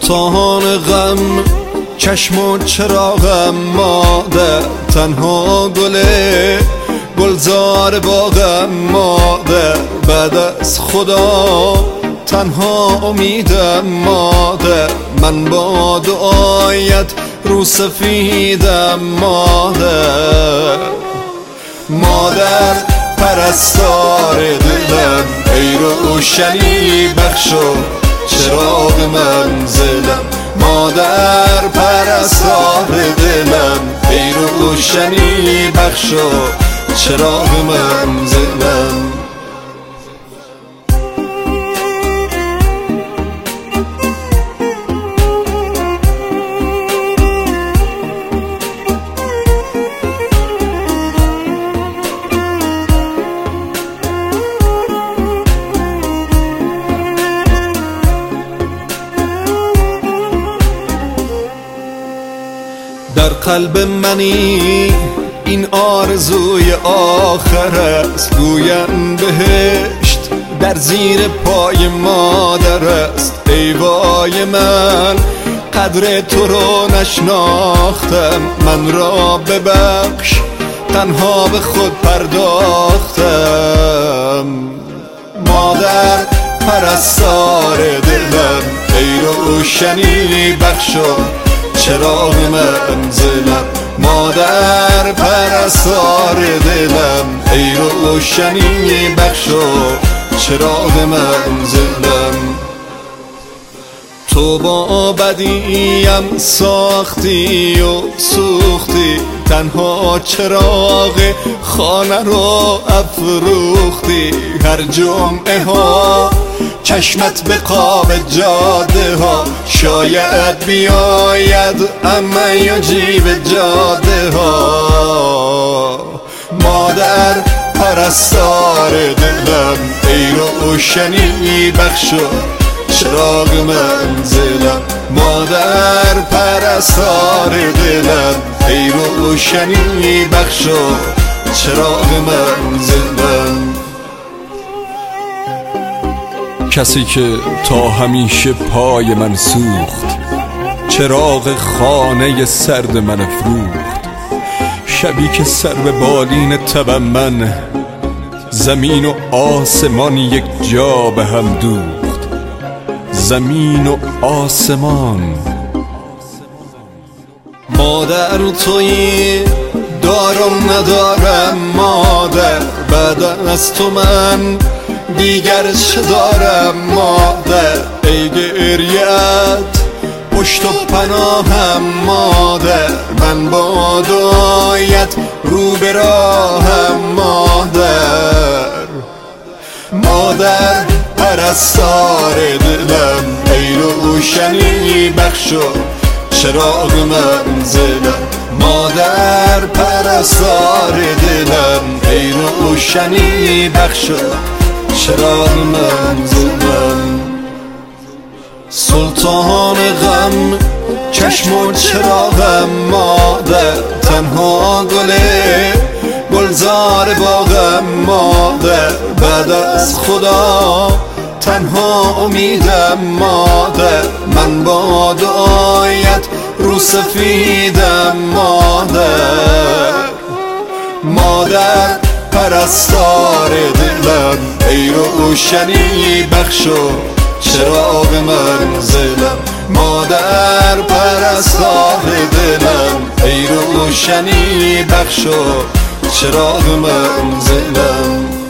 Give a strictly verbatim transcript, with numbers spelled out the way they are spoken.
سلطان غم چشم و چراغم مادر، تنها گله گلزار باغم مادر، بعد از خدا تنها امیدم مادر، من با دعایت رو سفیدم مادر. مادر پرستار دلم، ای روشنی بخش و چراغ منزلم، مادر پرستار دلم، ای روشنی بخش و چراغ منزلم. در قلب منی این آرزوی آخر است، گویم بهشت در زیر پای مادر است. ای وای من قدر تو رو نشناختم، من را ببخش تنها به خود پرداختم. مادر پرستار دلم، ای روشنی بخش و چراغ منزلم، مادر پرستار دلم، ای روشنی بخش و چراغ منزلم. تو با بدیم ساختی و سوختی، تنها چراغ خانه رو افروختی. هر جمعه ها چشمت به قاب جاده ها، شاید بیاید اما یا جیب جاده ها. مادر پرستار دلم، ای روشنی بخش و چراغ منزلم، مادر پرستار دلم، ای روشنی بخش و چراغ منزلم. کسی که تا همیشه پای من سوخت، چراغ خانه سرد من افروخت. شبی که سر به بالین تبم من، زمین و آسمان یک جا به هم دوخت. زمین و آسمان. مادر تویی دارم ندارم مادر، بعد از تو من دیگر چه دارم مادر. ای گریت پشت و پناهم مادر، من با دعایت رو به راهم مادر. مادر پرستار دلم، ای روشنی بخش و چراغ منزلم، مادر پرستار دلم، ای روشنی بخش و چراغ منزلم. سلطان غم چشم و چراغم مادر، تنها گله گلزار باغم مادر، بعد از خدا تنها امیدم مادر، من با دعایت رو سفیدم مادر. مادر پرستار دلم، ای روشنی بخش و چراغ منزلم، مادر پرستار دلم، ای روشنی بخش و چراغ منزلم.